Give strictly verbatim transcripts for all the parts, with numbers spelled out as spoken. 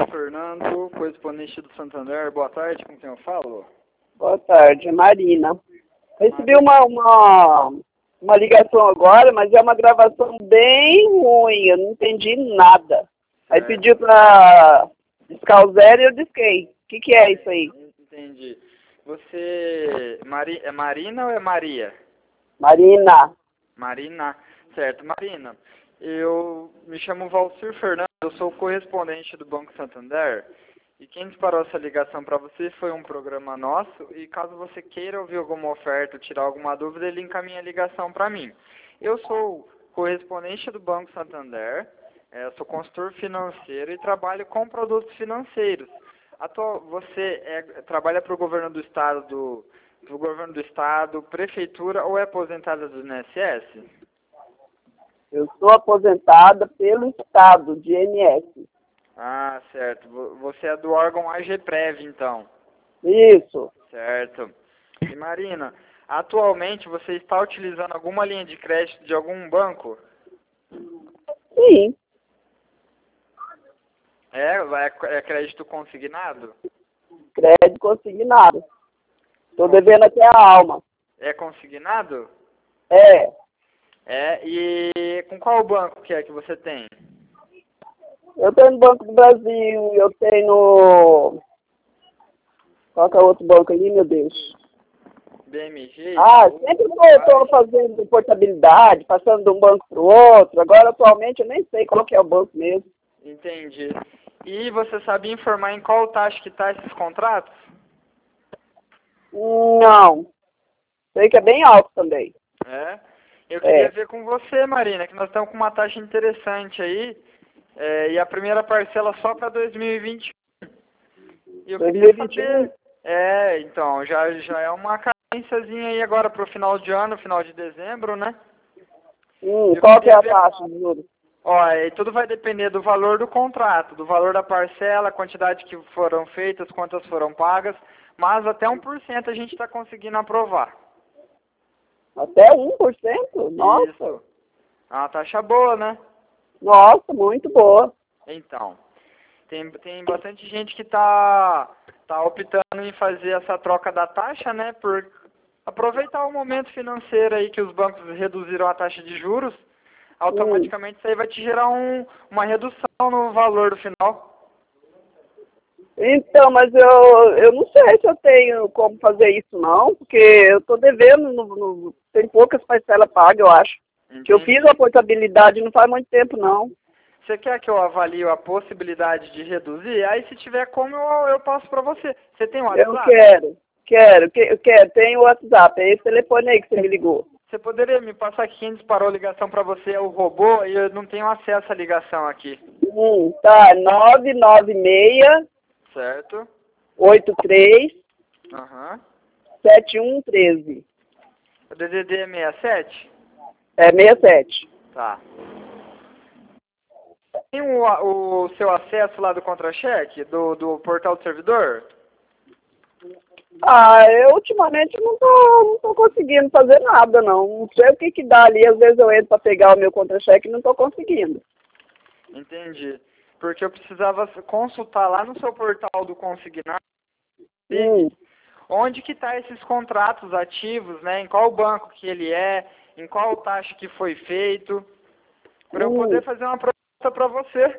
Fernando, correspondente do Santander. Boa tarde, com quem eu falo? Boa tarde, Marina. Recebi uma, uma, uma ligação agora, mas é uma gravação bem ruim, eu não entendi nada. Certo. Aí pediu para discar o zero e eu disquei. O que, que é isso aí? Entendi. Você Mari, é Marina ou é Maria? Marina. Marina, certo. Marina, eu me chamo Valcir Fernando, eu sou correspondente do Banco Santander. E quem disparou essa ligação para você foi um programa nosso, e caso você queira ouvir alguma oferta, tirar alguma dúvida, ele encaminha a ligação para mim. Eu sou correspondente do Banco Santander, é, sou consultor financeiro e trabalho com produtos financeiros. Atual, você é, trabalha para o governo do estado, do, do governo do estado, prefeitura ou é aposentada do I N S S? Eu sou aposentada pelo estado de I N S. Ah, certo. Você é do órgão AGPREV, então. Isso. Certo. E Marina, atualmente você está utilizando alguma linha de crédito de algum banco? Sim. É? É, é crédito consignado? Crédito consignado. Estou devendo até a alma. É consignado? É. É, e com qual banco que é que você tem? Eu tenho no Banco do Brasil, eu tenho no... Qual que é o outro banco ali, meu Deus? B M G? Ah, sempre que eu estou fazendo portabilidade, passando de um banco para o outro. Agora, atualmente, eu nem sei qual que é o banco mesmo. Entendi. E você sabe informar em qual taxa que está esses contratos? Não. Sei que é bem alto também. É? Eu queria É. ver com você, Marina, que nós estamos com uma taxa interessante aí. É, e a primeira parcela só para dois mil e vinte e um. E eu queria saber... É, então, já, já é uma carênciazinha aí agora para o final de ano, final de dezembro, né? Hum, qual que é a taxa de juros? Ó, e tudo vai depender do valor do contrato, do valor da parcela, a quantidade que foram feitas, quantas foram pagas, mas até um por cento a gente está conseguindo aprovar. Até um por cento? Nossa! Isso. É uma taxa boa, né? Nossa, muito boa. Então, tem, tem bastante gente que está tá optando em fazer essa troca da taxa, né? Por aproveitar o momento financeiro aí que os bancos reduziram a taxa de juros, automaticamente hum. isso aí vai te gerar um, uma redução no valor do final. Então, mas eu, eu não sei se eu tenho como fazer isso não, porque eu estou devendo, no, no, tem poucas parcelas pagas, eu acho. Entendi. Que eu fiz a portabilidade não faz muito tempo, não. Você quer que eu avalie a possibilidade de reduzir? Aí, se tiver como, eu, eu passo para você. Você tem o WhatsApp? Eu quero, quero, que, eu quero. Tenho o WhatsApp, é esse telefone aí que você me ligou. Você poderia me passar que quem disparou a ligação para você é o robô e eu não tenho acesso à ligação aqui. Hum, tá, nove nove seis... Certo. oito três... Aham. sete um um três. O D D D é sessenta e sete? É sessenta e sete. Tá. Tem o, o seu acesso lá do contra-cheque, do, do portal do servidor? Ah, eu ultimamente não tô, não tô conseguindo fazer nada, não. Não sei o que que dá ali, às vezes eu entro para pegar o meu contra-cheque e não tô conseguindo. Entendi. Porque eu precisava consultar lá no seu portal do consignado, hum. onde que tá esses contratos ativos, né? Em qual banco que ele é, em qual taxa que foi feito, para hum. eu poder fazer uma proposta para você.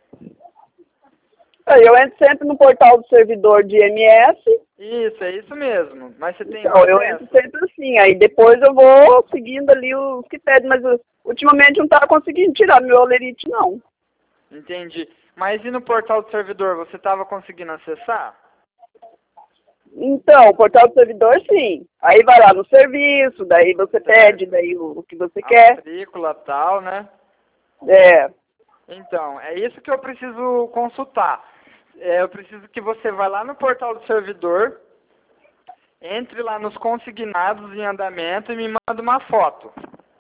Eu entro sempre no portal do servidor de I M S. Isso, é isso mesmo. Mas você tem então, eu entro sempre assim, aí depois eu vou seguindo ali os que pedem, mas eu, ultimamente não estava conseguindo tirar meu olerite, não. Entendi. Mas e no portal do servidor, você estava conseguindo acessar? Então, o portal do servidor, sim. Aí vai lá no serviço, daí você certo. Pede daí o, o que você a quer. Matrícula tal, né? É. Então, é isso que eu preciso consultar. É, eu preciso que você vá lá no portal do servidor, entre lá nos consignados em andamento e me manda uma foto.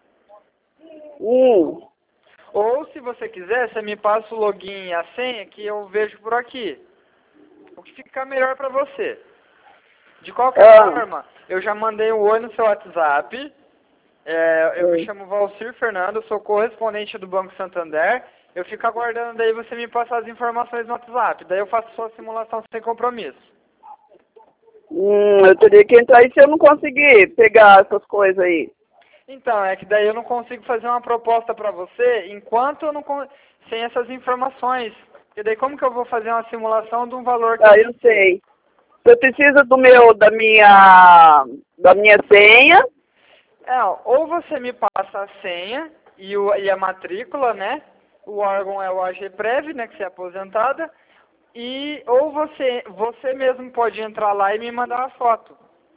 Hum. Ou, se você quiser, você me passa o login e a senha que eu vejo por aqui. O que fica melhor para você. De qualquer ah. forma, eu já mandei um oi no seu WhatsApp. É, eu me chamo Valcir Fernando, sou correspondente do Banco Santander Eu fico aguardando daí você me passar as informações no WhatsApp. Daí eu faço sua simulação sem compromisso. Hum, eu teria que entrar e se eu não conseguir pegar essas coisas aí. Então, é que daí eu não consigo fazer uma proposta pra você enquanto eu não con... sem essas informações. E daí como que eu vou fazer uma simulação de um valor que Ah, eu eu sei. Você precisa do meu, da minha, da minha senha. É, ou você me passa a senha e, o, e a matrícula, né? O órgão é o AGPrev, né? Que você é aposentada. E, ou você, você mesmo pode entrar lá e me mandar uma foto.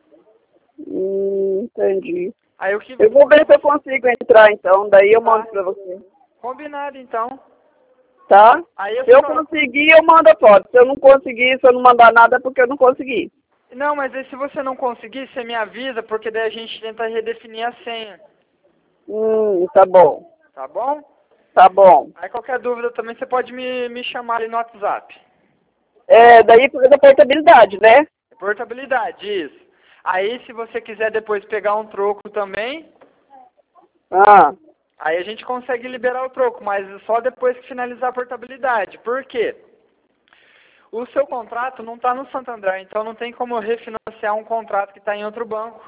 Hum, entendi. Aí o que... Eu vou ver se eu consigo entrar então, daí eu mando Tá. pra você. Combinado, então. Tá? Aí eu Se eu fico... conseguir, eu mando a foto. Se eu não conseguir, se eu não mandar nada, é porque eu não consegui. Não, mas aí se você não conseguir, você me avisa, porque daí a gente tenta redefinir a senha. Hum, tá bom. Tá bom? Tá bom. Aí qualquer dúvida também você pode me, me chamar ali no WhatsApp. É, daí por da portabilidade, né? Portabilidade, isso. Aí se você quiser depois pegar um troco também, Ah, aí a gente consegue liberar o troco, mas só depois que finalizar a portabilidade. Por quê? O seu contrato não está no Santander, então não tem como refinanciar um contrato que está em outro banco.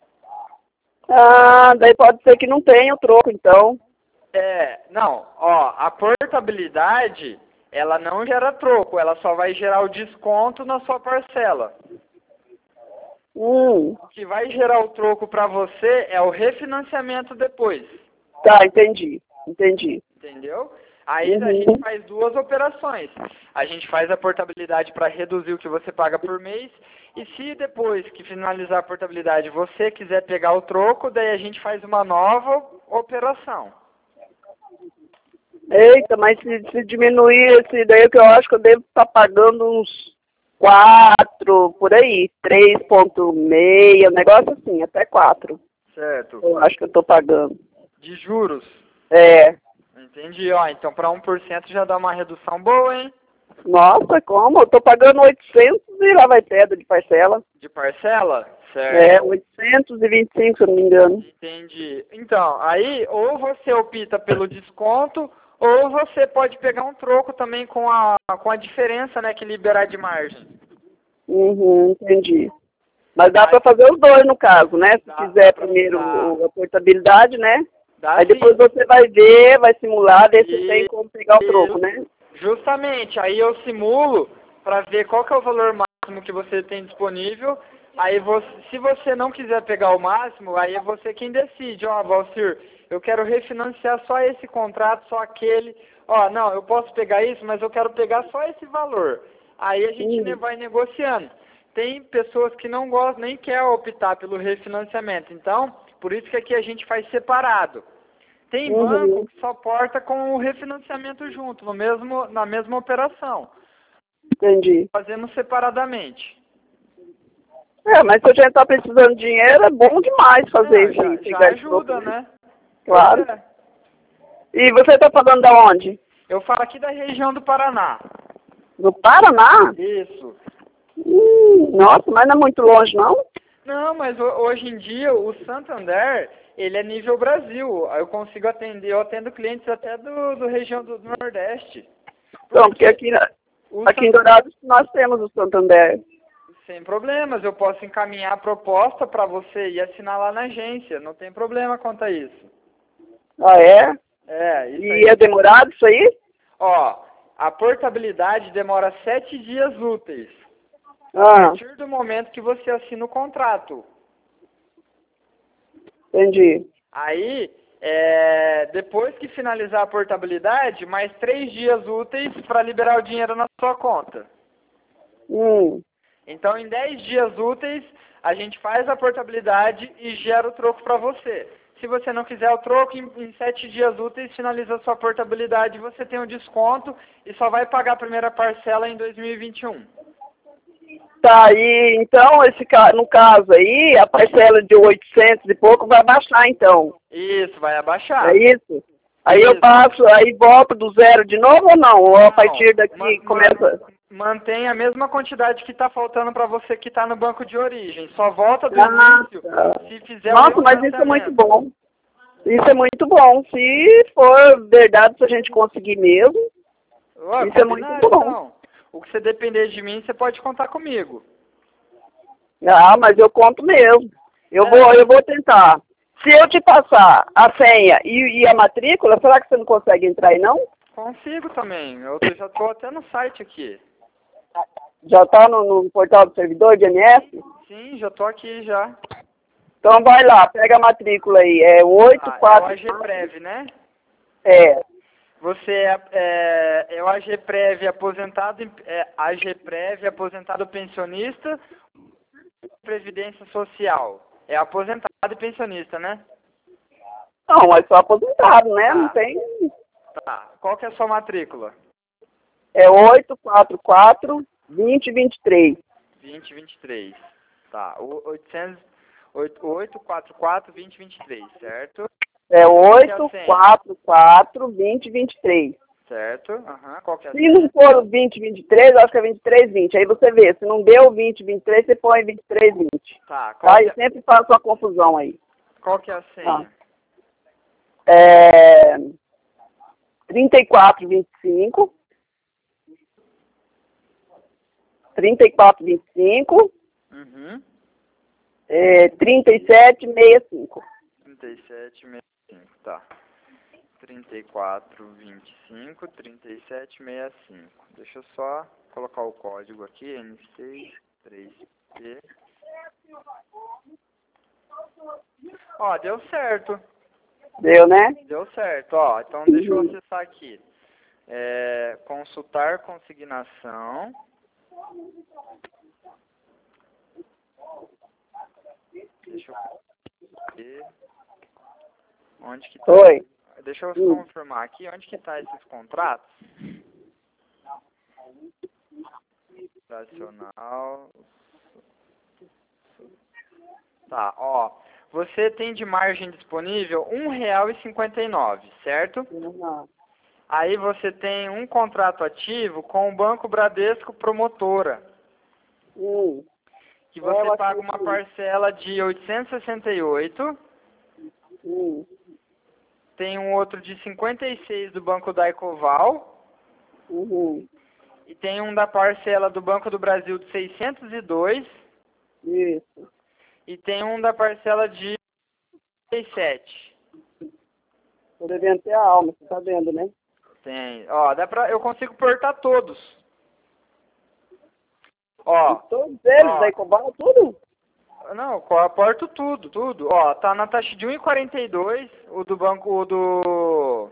ah, daí pode ser que não tenha o troco, então. É, não, ó, a portabilidade, ela não gera troco, ela só vai gerar o desconto na sua parcela. Hum, O que vai gerar o troco para você é o refinanciamento depois. tá, entendi. Entendi. Entendeu? Aí a Uhum. gente faz duas operações. A gente faz a portabilidade para reduzir o que você paga por mês. E se depois que finalizar a portabilidade você quiser pegar o troco, daí a gente faz uma nova operação. Eita, mas se, se diminuir esse daí, que eu acho que eu devo estar pagando uns quatro, por aí, três ponto seis, um negócio assim, até quatro. Certo. Eu acho que eu tô pagando. De juros. É. Entendi, ó. Então para um por cento já dá uma redução boa, hein? Nossa, como? Eu tô pagando oitocentos e lá vai pedra de parcela. De parcela? Certo. É, oitocentos e vinte e cinco, se eu não me engano. Entendi. Então, aí ou você opta pelo desconto, ou você pode pegar um troco também com a, com a diferença, né, que liberar de margem. Uhum, entendi. Mas dá Aí- pra fazer os dois no caso, né? Se Dá- quiser dá pra- primeiro dá. o- a portabilidade, né? Dá Aí sim. depois você vai ver, vai simular, ver se E- tem como pegar o troco, né? Justamente, aí eu simulo para ver qual que é o valor máximo que você tem disponível. Aí você, se você não quiser pegar o máximo, aí é você quem decide. Ó, Valcir, eu quero refinanciar só esse contrato, só aquele. Ó, não, eu posso pegar isso, mas eu quero pegar só esse valor. Aí a gente Hum. ne- vai negociando. Tem pessoas que não gostam, nem quer optar pelo refinanciamento. Então, por isso que aqui a gente faz separado. Tem Uhum. banco que só porta com o refinanciamento junto, no mesmo, na mesma operação, Entendi. fazendo separadamente. É, mas se a gente tá precisando de dinheiro, é bom demais fazer É, isso aí. já, pegar já esse troco, ajuda, né? Claro. Pois é. E você tá falando da onde? Eu falo aqui da região do Paraná. Do Paraná? Isso. Hum, nossa, mas não é muito longe, não? Não, mas ho- hoje em dia o Santander, ele é nível Brasil. Eu consigo atender, eu atendo clientes até do, do região do Nordeste. Então, porque aqui, o aqui em Santander- Dourados nós temos o Santander. Sem problemas, eu posso encaminhar a proposta para você e assinar lá na agência. Não tem problema quanto a isso. Ah, é? É, isso E aí. é demorado isso aí? Ó, a portabilidade demora sete dias úteis. A Ah, partir do momento que você assina o contrato. entendi. Aí, é, depois que finalizar a portabilidade, mais três dias úteis para liberar o dinheiro na sua conta. Hum, Então, em dez dias úteis, a gente faz a portabilidade e gera o troco para você. Se você não quiser o troco, em, em sete dias úteis, finaliza a sua portabilidade, você tem um desconto e só vai pagar a primeira parcela em dois mil e vinte e um. tá, e então, esse, ca- no caso aí, a parcela de oitocentos e pouco vai baixar, então. Isso, vai abaixar. É isso? Aí eu Isso. passo, aí volto do zero de novo ou não? Ou a Não, partir daqui ma- começa... Mantém a mesma quantidade que está faltando para você que está no banco de origem. Só volta do Ah, início tá. se fizer o Nossa, mas isso é refinanciamento. muito bom. Isso é muito bom. Se for verdade, se a gente conseguir mesmo, Ué, isso é muito combinado, bom. então. O que você depender de mim, você pode contar comigo. Ah, mas eu conto mesmo. Eu, É. vou, eu vou tentar. Se eu te passar a senha e, e a matrícula, será que você não consegue entrar aí, não? Consigo também. Eu já estou até no site aqui. Já está no, no portal do servidor de M S? Sim, já estou aqui já. Então vai lá, pega a matrícula aí. É oito, Ah, é o quatro... AGPrev, né? É. Você é, é, é o AGPrev aposentado, em- é, AGPrev aposentado pensionista, Previdência Social. É aposentado e pensionista, né? Não, é só aposentado, né? Não Ah. tem... Tá. Qual que é a sua matrícula? É oito quatro quatro, dois zero dois três. vinte e vinte e três. Tá. O oitocentos, oito quatro quatro, dois zero dois três, certo? É Qual que é a oito senha? quatro quatro, dois zero dois três. Certo. Aham. Qual que é a Se senha? não for o vinte vinte e três, eu acho que é vinte e três vinte. Aí você vê, se não deu vinte vinte e três, você põe vinte e três vinte. Tá. Qual, Tá? que E é, sempre faço uma confusão aí. qual que é a senha? É... trinta e quatro vinte e cinco. trinta e quatro vinte e cinco. Uhum. É... trinta e sete sessenta e cinco. trinta e sete sessenta e cinco, tá. trinta e quatro vinte e cinco, trinta e sete sessenta e cinco. Deixa eu só colocar o código aqui, N seis três P. Ó, deu certo. Deu, né? Deu certo, ó. Então deixa eu acessar aqui. É, consultar consignação. Deixa eu ver. Onde que tá? Oi. Deixa eu Hum. confirmar aqui. Onde que tá esses contratos? Nacional. Tá, ó. Você tem de margem disponível um real e cinquenta e nove, certo? Uhum. Aí você tem um contrato ativo com o Banco Bradesco Promotora, Hum. que É, você eu paga achei uma que- parcela de oitocentos e sessenta e oito, Hum. tem um outro de cinquenta e seis do Banco da Ecoval, Uhum. e tem um da parcela do Banco do Brasil de seiscentos e dois, Isso. e tem um da parcela de trinta e sete. Tô devendo ter a alma, você tá vendo, né? Tem, ó, dá pra, eu consigo portar todos. Ó, Todos eles, ó. da Ecobal, tudo? Não, eu aporto tudo, tudo. Ó, tá na taxa de um e quarenta e dois, o do banco, o do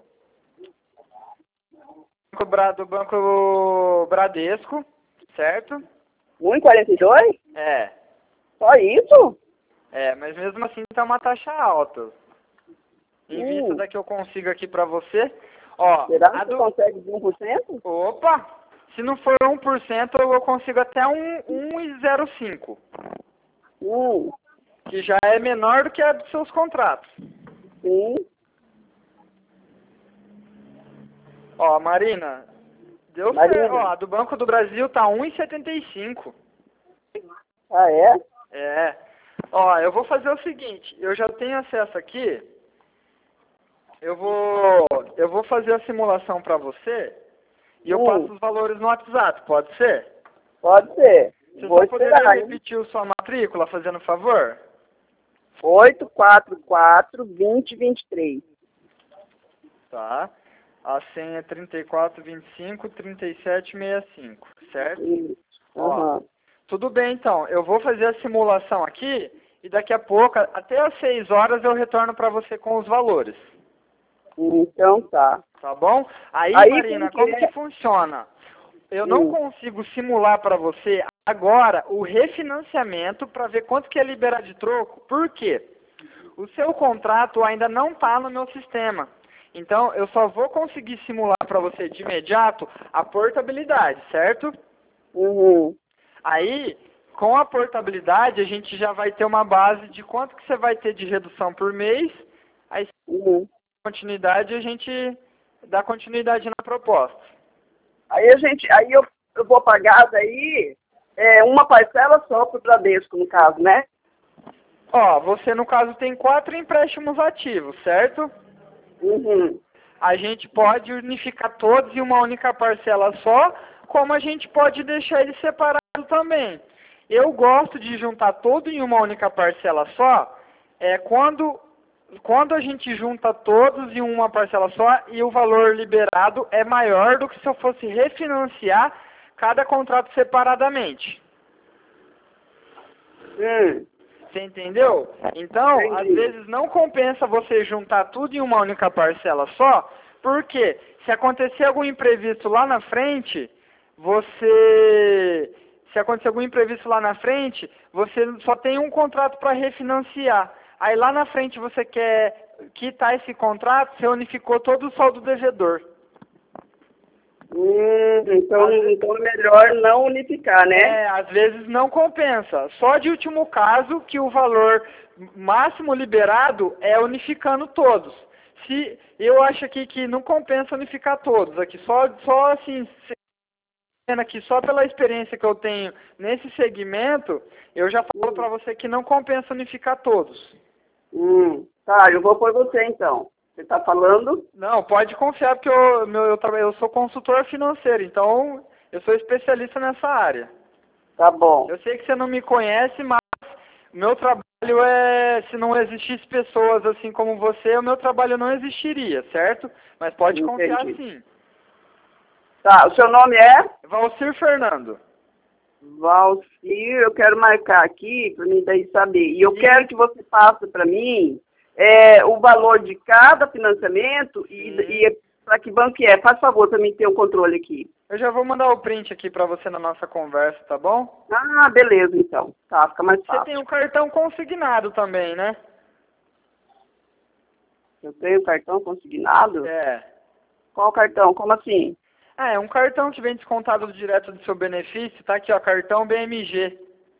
banco Bra- do Banco Bradesco, certo? um e quarenta e dois? É, Só isso? é, mas mesmo assim tá uma taxa alta. Em Hum. vista da que eu consigo aqui pra você, ó, Será a que você do... consegue de um por cento? Opa! Se não for um por cento, eu consigo até um, um e zero cinco, Hum. que já é menor do que a dos seus contratos. Sim. Ó, Marina, deu Marina. certo. Ó, a do Banco do Brasil tá um e setenta e cinco. Ah, é? É. Ó, eu vou fazer o seguinte, eu já tenho acesso aqui. Eu vou, eu vou fazer a simulação para você e eu Hum. passo os valores no WhatsApp, pode ser? Pode ser. Você Vou só poderia esperar, hein? repetir a sua matrícula, fazendo favor? oito quatro quatro, dois zero dois três. Tá. A senha é trinta e quatro vinte e cinco, trinta e sete sessenta e cinco, certo? Isso. Ó, Aham. tudo bem, então. Eu vou fazer a simulação aqui e daqui a pouco, até às seis horas, eu retorno para você com os valores. Então tá. Tá bom? Aí, Aí, Marina, como que como que é? funciona? Eu não Hum. consigo simular para você agora o refinanciamento para ver quanto que é liberar de troco. Por quê? O seu contrato ainda não está no meu sistema. Então, eu só vou conseguir simular para você de imediato a portabilidade, certo? Uhum. Aí, com a portabilidade, a gente já vai ter uma base de quanto que você vai ter de redução por mês. Aí, Uhum. continuidade, a gente dá continuidade na proposta. Aí a gente, aí eu, eu vou pagar daí é, uma parcela só pro Bradesco, no caso, né? Ó, você no caso tem quatro empréstimos ativos, certo? Uhum. A gente pode unificar todos em uma única parcela só, como a gente pode deixar eles separados também. Eu gosto de juntar tudo em uma única parcela só, é quando, quando a gente junta todos em uma parcela só e o valor liberado é maior do que se eu fosse refinanciar cada contrato separadamente. Hum. Você entendeu? Então, Entendi. às vezes não compensa você juntar tudo em uma única parcela só, porque se acontecer algum imprevisto lá na frente, você... Se acontecer algum imprevisto lá na frente, você só tem um contrato para refinanciar. Aí lá na frente você quer quitar esse contrato, você unificou todo o saldo devedor. Hum, então, então é melhor não unificar, né? É, às vezes não compensa. Só de último caso que o valor máximo liberado é unificando todos. Se eu acho aqui que não compensa unificar todos, aqui só só assim, aqui só pela experiência que eu tenho nesse segmento, eu já falo Hum. para você que não compensa unificar todos. Hum. Tá, eu vou por você então. Você está falando? Não, pode confiar porque eu, meu, eu, eu sou consultor financeiro, então eu sou especialista nessa área. Tá bom. Eu sei que você não me conhece, mas o meu trabalho é, se não existisse pessoas assim como você, o meu trabalho não existiria, certo? Mas pode Entendi. confiar sim. Tá, o seu nome é? Valcir Fernando. Valcir, eu quero marcar aqui para mim daí saber. E eu Sim. quero que você passe para mim é, o valor de cada financiamento e, e para que banco que é. Faz favor para mim ter o controle aqui. Eu já vou mandar o print aqui para você na nossa conversa, tá bom? Ah, beleza então. Tá, fica mais fácil. Você tem um cartão consignado também, né? Eu tenho cartão consignado? É. Qual cartão? Como assim? Ah, é um cartão que vem descontado direto do seu benefício, tá aqui ó, cartão B M G.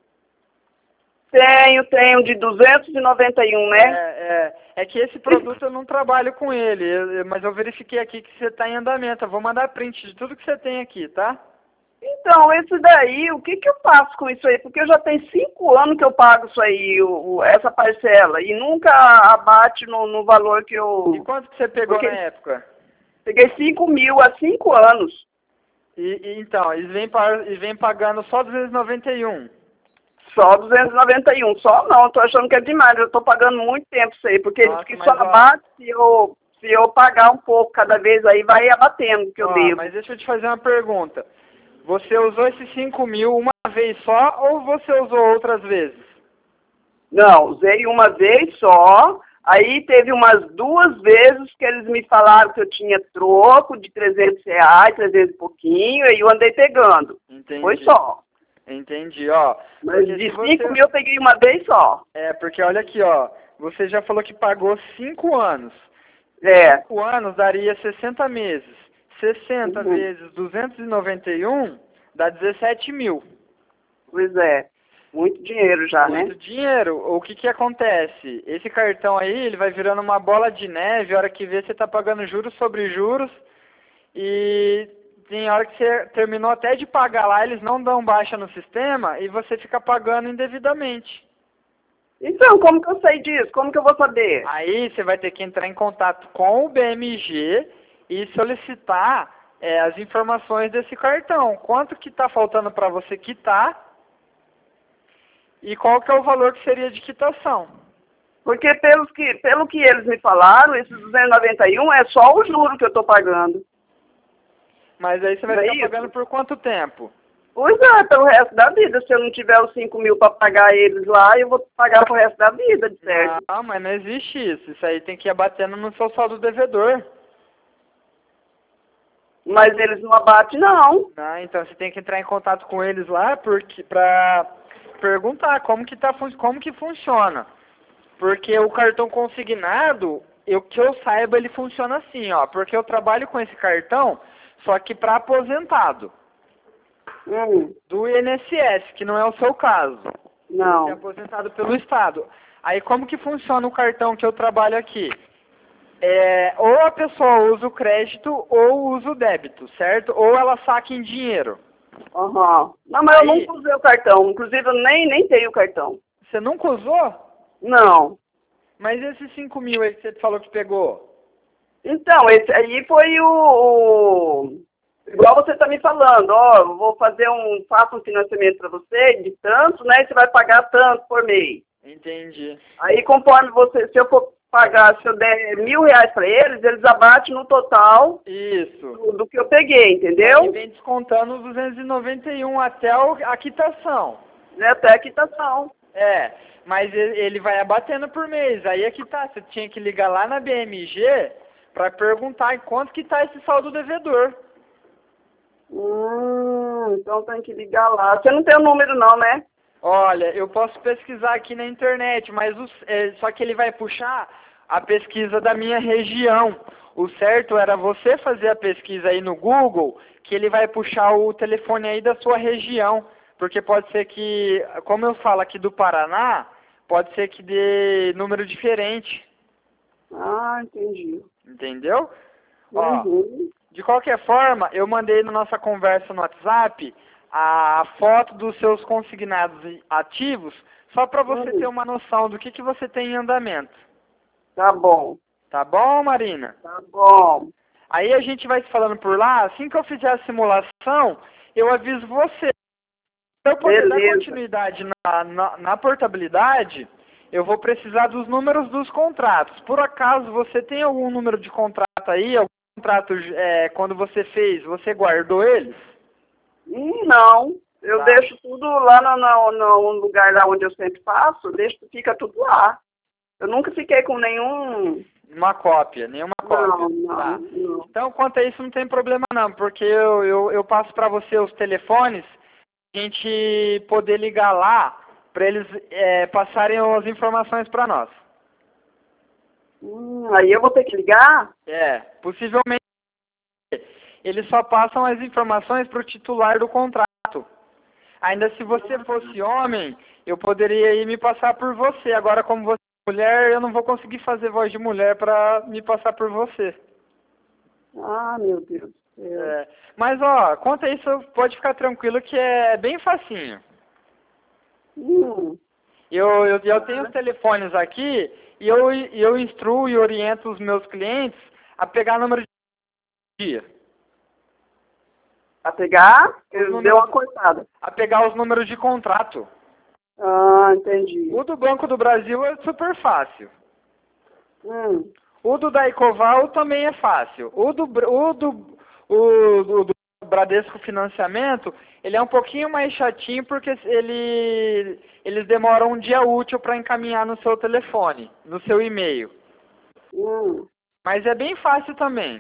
Tenho, tenho, de duzentos e noventa e um, né? É, é, é que esse produto eu não trabalho com ele, eu- eu- mas eu verifiquei aqui que você está em andamento. Eu vou mandar print de tudo que você tem aqui, tá? Então, esse daí, o que que eu faço com isso aí? Porque eu já tenho cinco anos que eu pago isso aí, o, o- essa parcela, e nunca abate no, no valor que eu... E quanto que você pegou Porque- na época? Peguei cinco mil há cinco anos. E, e, então, eles vêm, pa- eles vêm pagando só duzentos e noventa e um. Só duzentos e noventa e um, só não, eu tô achando que é demais, eu tô pagando muito tempo isso aí, porque eles Nossa, que mas, só ó- abate se eu, se eu pagar um pouco cada vez, aí vai abatendo que eu Ó, devo. mas deixa eu te fazer uma pergunta. Você usou esses cinco mil uma vez só ou você usou outras vezes? Não, usei uma vez só, aí teve umas duas vezes que eles me falaram que eu tinha troco de trezentos reais, trezentos e pouquinho, aí eu andei pegando. Entendi. Foi só. Entendi, ó. Mas Porque de se cinco você- mil eu peguei uma vez só. É, porque olha aqui, ó. Você já falou que pagou cinco anos. É. cinco anos daria sessenta meses. sessenta Uhum. vezes duzentos e noventa e um dá dezessete mil. Pois é. Muito dinheiro já, Muito né? dinheiro. O que que acontece? Esse cartão aí, ele vai virando uma bola de neve, a hora que vê você tá pagando juros sobre juros e tem hora que você terminou até de pagar lá, eles não dão baixa no sistema e você fica pagando indevidamente. Então, como que eu sei disso? Como que eu vou saber? Aí você vai ter que entrar em contato com o B M G e solicitar é, as informações desse cartão. Quanto que está faltando para você quitar e qual que é o valor que seria de quitação. Porque pelos que, pelo que eles me falaram, esses duzentos e noventa e um é só o juro que eu tô pagando. Mas aí você vai Não é ficar isso? pagando por quanto tempo? Pois é, pelo resto da vida. Se eu não tiver os cinco mil para pagar eles lá, eu vou pagar pro resto da vida, de certo? Não, mas não existe isso. Isso aí tem que ir abatendo no seu saldo devedor. Mas eles não abatem, não. Não, então você tem que entrar em contato com eles lá porque para perguntar como que tá fun- como que funciona. Porque o cartão consignado, eu que eu saiba, ele funciona assim, ó, porque eu trabalho com esse cartão só que para aposentado Hum, do I N S S, que não é o seu caso. Você é não. aposentado pelo Estado. Aí como que funciona o cartão que eu trabalho aqui? É, ou a pessoa usa o crédito ou usa o débito, certo? Ou ela saca em dinheiro. Aham. Não, mas eu Aí- nunca usei o cartão. Inclusive, eu nem, nem tenho o cartão. Você nunca usou? Não. Mas esses cinco mil aí que você falou que pegou? Então, esse aí foi o... o igual você está me falando, ó, eu vou fazer um... Faço um financiamento para você de tanto, né? E você vai pagar tanto por mês. Entendi. Aí, conforme você... Se eu for pagar, se eu der mil reais para eles, eles abatem no total Isso. do, do que eu peguei, entendeu? E vem descontando os duzentos e noventa e um até o, a quitação. É até a quitação. É, mas ele, ele vai abatendo por mês. Aí é que tá, você tinha que ligar lá na B M G para perguntar em quanto que tá esse saldo devedor. Hum, então tem que ligar lá. Você não tem o número não, né? Olha, eu posso pesquisar aqui na internet, mas os, é, só que ele vai puxar a pesquisa da minha região. O certo era você fazer a pesquisa aí no Google, que ele vai puxar o telefone aí da sua região. Porque pode ser que, como eu falo aqui do Paraná, pode ser que dê número diferente. Ah, entendi. Entendeu? Uhum. Ó, de qualquer forma, eu mandei na nossa conversa no WhatsApp a foto dos seus consignados ativos, só para você Uhum. ter uma noção do que, que você tem em andamento. Tá bom. Tá bom, Marina? Tá bom. Aí a gente vai se falando por lá, assim que eu fizer a simulação, eu aviso você. Para eu poder dar Beleza. continuidade na, na, na portabilidade, eu vou precisar dos números dos contratos. Por acaso você tem algum número de contrato aí, algum contrato é, quando você fez, você guardou eles? Hum, não. Eu Tá. deixo tudo lá no, no, no lugar lá onde eu sempre passo, deixo, fica tudo lá. Eu nunca fiquei com nenhum... Uma cópia, nenhuma cópia. Não, não, Tá. não. Então, quanto a isso, não tem problema não, porque eu, eu, eu passo para você os telefones, a gente poder ligar lá, para eles é, passarem as informações para nós. Hum, aí eu vou ter que ligar? É, possivelmente eles só passam as informações para o titular do contrato. Ainda se você fosse homem, eu poderia ir me passar por você. Agora, como você é mulher, eu não vou conseguir fazer voz de mulher para me passar por você. Ah, meu Deus do céu. É, mas, ó, quanto a isso, pode ficar tranquilo que é bem facinho. Hum. Eu, eu, eu tenho os telefones aqui e eu, eu instruo e oriento os meus clientes a pegar número de dia. A pegar? Ele números- deu uma cortada. A pegar os números de contrato. Ah, entendi. O do Banco do Brasil é super fácil. Hum. O do Daicoval também é fácil. O do, Br- o do, o do, do Bradesco Financiamento, ele é um pouquinho mais chatinho porque ele, eles demoram um dia útil para encaminhar no seu telefone, no seu e-mail. Hum. Mas é bem fácil também.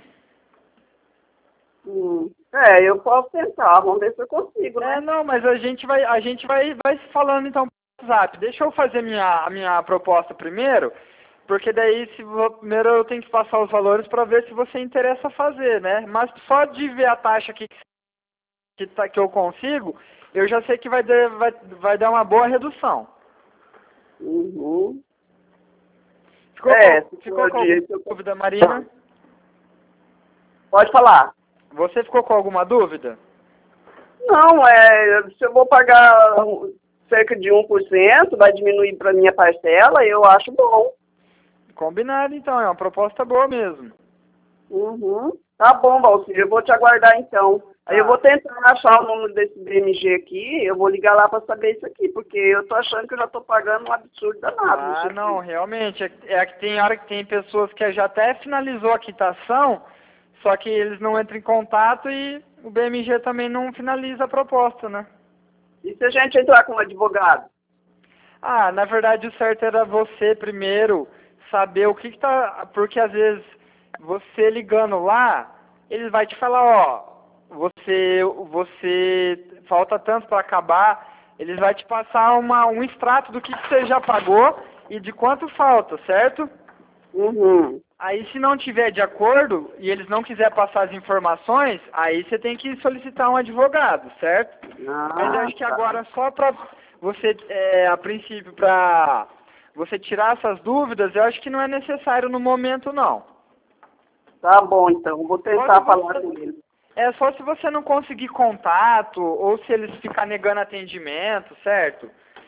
Hum. É, eu posso tentar, vamos ver se eu consigo, É, né? não, mas a gente vai, a gente vai, vai se falando então pelo WhatsApp. Deixa eu fazer minha, a minha proposta primeiro, porque daí se vou, primeiro eu tenho que passar os valores para ver se você interessa fazer, né? Mas só de ver a taxa aqui que, que, tá, que eu consigo, eu já sei que vai, dar vai, vai dar uma boa redução. Uhum. Ficou, É, com, se ficou for com de- alguma dúvida, Marina? Pode falar. Você ficou com alguma dúvida? Não, é, se eu vou pagar cerca de um por cento, vai diminuir para minha parcela, eu acho bom. Combinado então, é uma proposta boa mesmo. Uhum. Tá bom, Valcir, eu vou te aguardar então. Aí eu Tá. vou tentar achar o número desse B M G aqui, eu vou ligar lá para saber isso aqui, porque eu tô achando que eu já tô pagando um absurdo danado. Ah, nisso aqui. não, realmente. É, é que tem hora que tem pessoas que já até finalizou a quitação, só que eles não entram em contato e o B M G também não finaliza a proposta, né? E se a gente entrar com um advogado? Ah, na verdade o certo era você primeiro saber o que, que tá. Porque às vezes você ligando lá, eles vai te falar, ó, você, você falta tanto para acabar, eles vai te passar uma, um extrato do que, que você já pagou e de quanto falta, certo? Uhum. Aí se não tiver de acordo e eles não quiserem passar as informações, aí você tem que solicitar um advogado, certo? Ah, Mas eu acho que tá. agora só para você, é, a princípio, para você tirar essas dúvidas, eu acho que não é necessário no momento não. Tá bom, então, eu vou tentar Só se falar você- com ele. É só se você não conseguir contato ou se eles ficar negando atendimento, certo?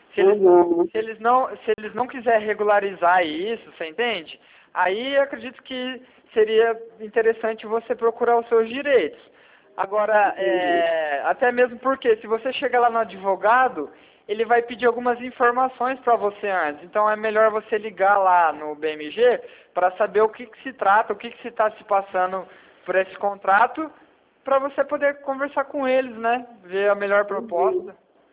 Se eles, Uhum. se eles não, se eles não quiserem regularizar isso, você entende? Aí eu acredito que seria interessante você procurar os seus direitos. Agora, é, até mesmo porque se você chega lá no advogado, ele vai pedir algumas informações para você antes. Então é melhor você ligar lá no B M G para saber o que, que se trata, o que, que se está se passando por esse contrato, para você poder conversar com eles, né? Ver a melhor proposta.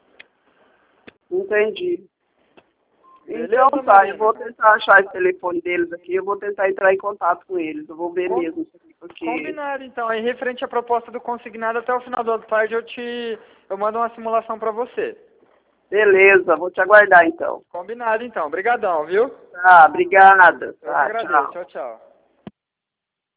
Entendi. Beleza, Então tá, Marina? eu vou tentar achar esse telefone deles aqui, eu vou tentar entrar em contato com eles, eu vou ver Com- mesmo isso aqui, porque... Combinado, então. Aí, referente à proposta do consignado, até o final da tarde eu te eu mando uma simulação para você. Beleza, vou te aguardar então. Combinado, então. Obrigadão, viu? Tá, obrigada. Eu que Tá, agradeço. tchau. Tchau, tchau.